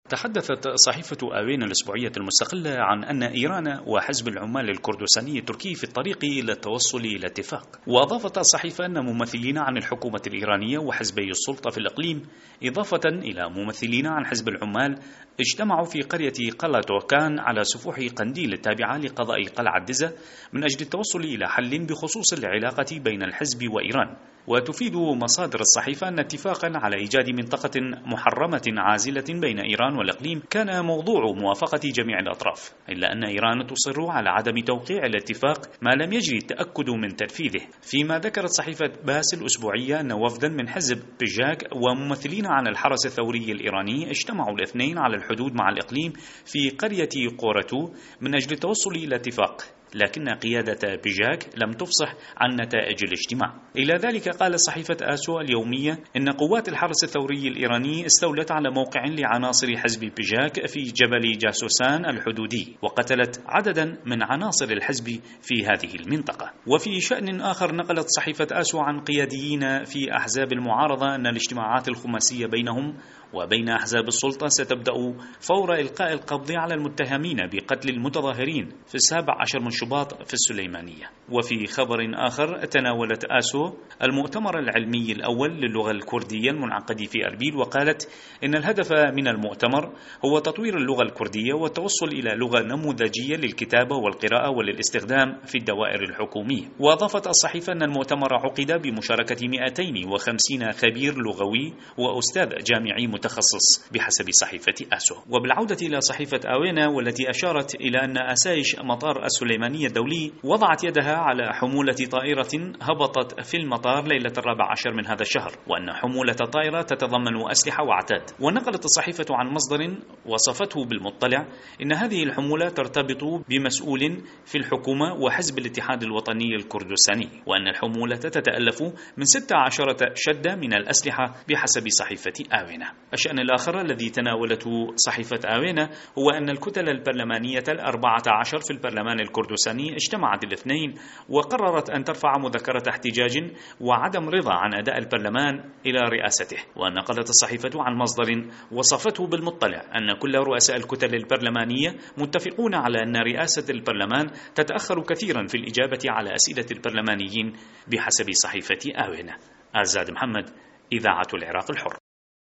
تحدثت صحيفة آوين الأسبوعية المستقلة عن أن إيران وحزب العمال الكردستاني التركي في الطريق إلى التوصل إلى اتفاق. وأضافت الصحيفة أن ممثلين عن الحكومة الإيرانية وحزبي السلطة في الإقليم إضافة إلى ممثلين عن حزب العمال اجتمعوا في قرية قلعة توكان على سفوح قنديل التابعة لقضاء قلعة دزة من أجل التوصل إلى حل بخصوص العلاقة بين الحزب وإيران. وتفيد مصادر الصحيفة أن اتفاقا على إيجاد منطقة محرمة عازلة بين إيران والإقليم كان موضوع موافقة جميع الأطراف، إلا أن إيران تصر على عدم توقيع الاتفاق ما لم يجري التأكد من تنفيذه. فيما ذكرت صحيفة باس الأسبوعية أن وفدا من حزب بيجاك وممثلين عن الحرس الثوري الإيراني اجتمعوا الاثنين على الحدود مع الإقليم في قرية قورتو من أجل التوصل إلى اتفاق، لكن قيادة بيجاك لم تفصح عن نتائج الاجتماع. إلى ذلك قال صحيفة آسو اليومية إن قوات الحرس الثوري الإيراني استولت على موقع لعناصر حزب بيجاك في جبل جاسوسان الحدودي وقتلت عددا من عناصر الحزب في هذه المنطقة. وفي شأن آخر نقلت صحيفة آسو عن قياديين في أحزاب المعارضة أن الاجتماعات الخماسية بينهم وبين أحزاب السلطة ستبدأ فور إلقاء القبض على المتهمين بقتل المتظاهرين في 17 من شباط في السليمانية. وفي خبر آخر تناولت آسو المؤتمر العلمي الأول للغة الكردية المنعقد في أربيل وقالت إن الهدف من المؤتمر هو تطوير اللغة الكردية والتوصل إلى لغة نموذجية للكتابة والقراءة وللاستخدام في الدوائر الحكومية. وأضافت الصحيفة أن المؤتمر عقد بمشاركة 250 خبير لغوي وأستاذ جامعي متخصص بحسب صحيفة آسو. وبالعودة إلى صحيفة آوينا والتي أشارت إلى أن أسايش مطار السليمانية الدولي وضعت يدها على حمولة طائرة هبطت في المطار ليلة 14 من هذا الشهر، وأن حمولة الطائرة تتضمن أسلحة وعتاد. ونقلت الصحيفة عن مصدر وصفته بالمطلع إن هذه الحمولة ترتبط بمسؤول في الحكومة وحزب الاتحاد الوطني الكردستاني، وأن الحمولة تتألف من 16 شدة من الأسلحة بحسب صحيفة آوينا. الشأن الآخر الذي تناولته صحيفة آوينا هو أن الكتل البرلمانية 14 في البرلمان الكردستاني اجتمعت الاثنين وقررت أن ترفع مذكرة احتجاج وعدم رضا عن أداء البرلمان إلى رئاسته. ونقلت الصحيفة عن مصدر وصفته بالمطلع أن كل رؤساء الكتل البرلمانية متفقون على أن رئاسة البرلمان تتأخر كثيرا في الإجابة على أسئلة البرلمانيين بحسب صحيفة آوينا. آزاد محمد، إذاعة العراق الحر.